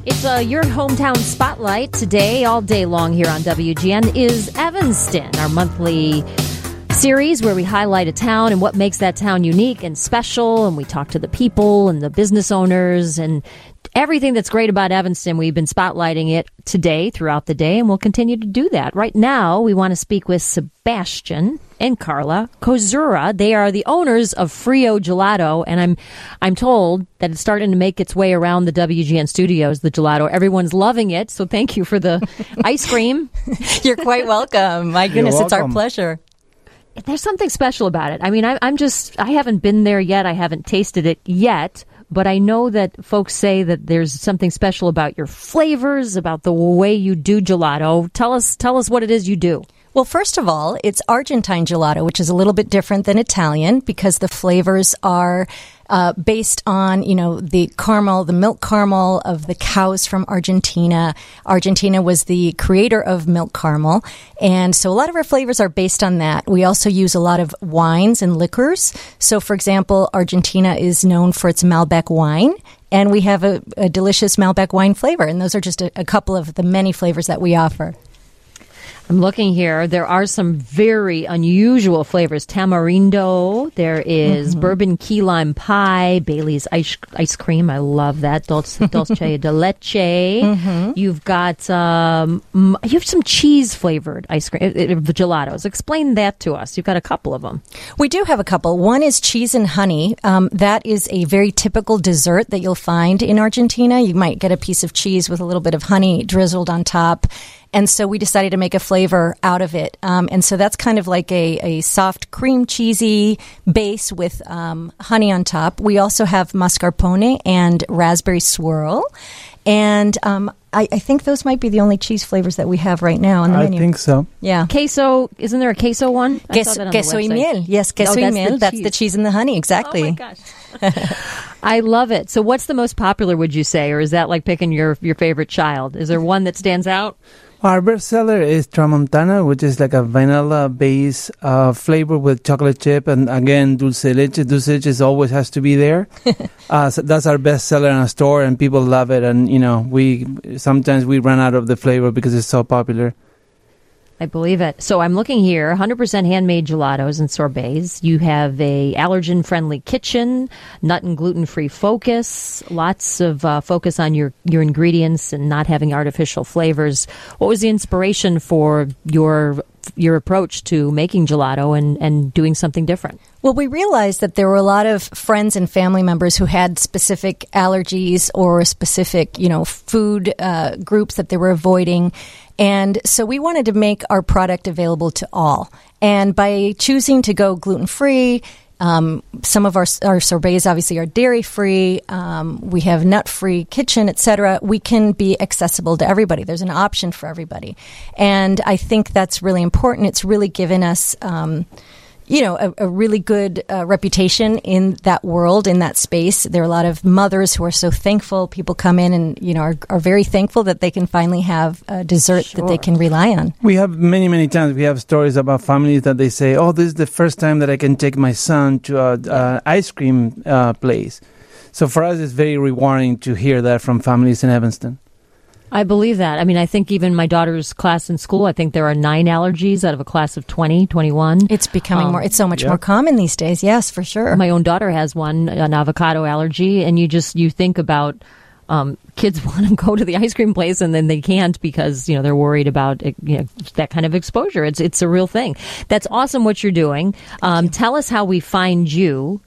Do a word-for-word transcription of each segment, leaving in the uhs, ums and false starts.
It's uh, your hometown spotlight today, all day long here on W G N, is Evanston, our monthly series where we highlight a town and what makes that town unique and special, and we talk to the people and the business owners and everything that's great about Evanston. We've been spotlighting it today throughout the day, and we'll continue to do that. Right now, we want to speak with Sebastian and Carla Kozura. They are the owners of Frio Gelato, and I'm I'm told that it's starting to make its way around the W G N studios, the gelato. Everyone's loving it, so thank you for the ice cream. You're quite welcome. My goodness, it's our pleasure. There's something special about it. I mean, I, I'm just, I haven't been there yet. I haven't tasted it yet. But I know that folks say that there's something special about your flavors, about the way you do gelato. Tell us, tell us what it is you do. Well, first of all, it's Argentine gelato, which is a little bit different than Italian because the flavors are uh, based on, you know, the caramel, the milk caramel of the cows from Argentina. Argentina was the creator of milk caramel. And so a lot of our flavors are based on that. We also use a lot of wines and liquors. So, for example, Argentina is known for its Malbec wine. And we have a, a delicious Malbec wine flavor. And those are just a, a couple of the many flavors that we offer. I'm looking here. There are some very unusual flavors. Tamarindo. There is mm-hmm. bourbon key lime pie, Bailey's ice ice cream. I love that. Dulce, dulce de leche. Mm-hmm. You've got um, you have some cheese flavored ice cream, uh, uh, gelatos. Explain that to us. You've got a couple of them. We do have a couple. One is cheese and honey. Um, that is a very typical dessert that you'll find in Argentina. You might get a piece of cheese with a little bit of honey drizzled on top. And so we decided to make a flavor out of it. Um, and so that's kind of like a, a soft cream cheesy base with um, honey on top. We also have mascarpone and raspberry swirl. And um, I, I think those might be the only cheese flavors that we have right now on the I menu. I think so. Yeah. Queso, isn't there a queso one? I queso saw that on queso the y miel. Yes, queso oh, y that's miel. The that's the cheese and the honey. Exactly. Oh, my gosh. I love it. So what's the most popular, would you say? Or is that like picking your, your favorite child? Is there one that stands out? Our best seller is Tramontana, which is like a vanilla-based uh, flavor with chocolate chip, and again, dulce de leche. Dulce de leche always has to be there. uh, so that's our best seller in our store, and people love it. And you know, we sometimes we run out of the flavor because it's so popular. I believe it. So I'm looking here, one hundred percent handmade gelatos and sorbets. You have a allergen-friendly kitchen, nut and gluten-free focus, lots of uh, focus on your, your ingredients and not having artificial flavors. What was the inspiration for your your approach to making gelato and, and doing something different? Well, we realized that there were a lot of friends and family members who had specific allergies or specific, you know, food uh, groups that they were avoiding. And so we wanted to make our product available to all. And by choosing to go gluten-free, um, some of our, our sorbets obviously are dairy-free, um, we have nut-free kitchen, et cetera, we can be accessible to everybody. There's an option for everybody. And I think that's really important. It's really given us um you know, a, a really good uh, reputation in that world, in that space. There are a lot of mothers who are so thankful. People come in and, you know, are, are very thankful that they can finally have a dessert sure. that they can rely on. We have many, many times, we have stories about families that they say, oh, this is the first time that I can take my son to an uh, ice cream uh, place. So for us, it's very rewarding to hear that from families in Evanston. I believe that. I mean, I think even my daughter's class in school, I think there are nine allergies out of a class of twenty, twenty-one. It's becoming um, more, it's so much yeah. more common these days. Yes, for sure. My own daughter has one, an avocado allergy. And you just, you think about um, kids want to go to the ice cream place and then they can't because, you know, they're worried about, you know, that kind of exposure. It's, it's a real thing. That's awesome what you're doing. Um, you. Tell us how we find you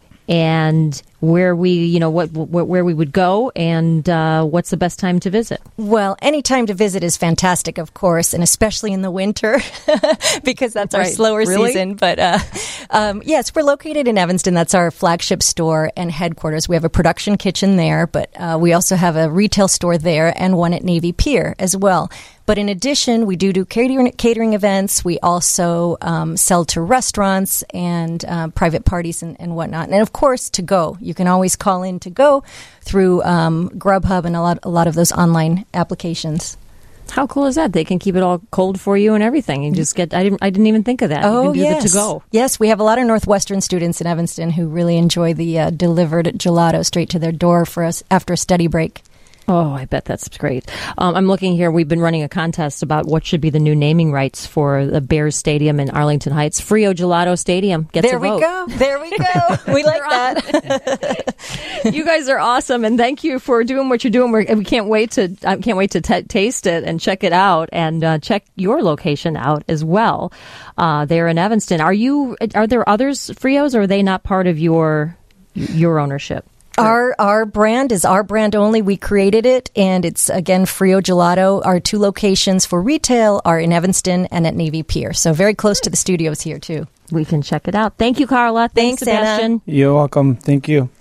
and where we, you know, what, what where we would go and uh, what's the best time to visit. Well, any time to visit is fantastic, of course, and especially in the winter because that's our right. slower really? season. But uh, um, yes, we're located in Evanston. That's our flagship store and headquarters. We have a production kitchen there, but uh, we also have a retail store there and one at Navy Pier as well. But in addition, we do do catering, catering events. We also um, sell to restaurants and uh, private parties and, and whatnot. And, of course, to go. You can always call in to go through um, Grubhub and a lot, a lot of those online applications. How cool is that? They can keep it all cold for you and everything. You just get, I didn't, I didn't even think of that. Oh, you can do yes. the to go. Yes, we have a lot of Northwestern students in Evanston who really enjoy the uh, delivered gelato straight to their door for us after a study break. Oh, I bet that's great. Um, I'm looking here. We've been running a contest about what should be the new naming rights for the Bears Stadium in Arlington Heights. Frio Gelato Stadium gets there a vote. There we go. There we go. We like that. You guys are awesome, and thank you for doing what you're doing. We're, we can't wait to I can't wait to t- taste it and check it out, and uh, check your location out as well. Uh, there in Evanston. Are you? Are there others Frios, or are they not part of your your ownership? Our our brand is our brand only. We created it, and it's, again, Frio Gelato. Our two locations for retail are in Evanston and at Navy Pier, so very close to the studios here, too. We can check it out. Thank you, Carla. Thanks, Thanks, Sebastian. Anna. You're welcome. Thank you.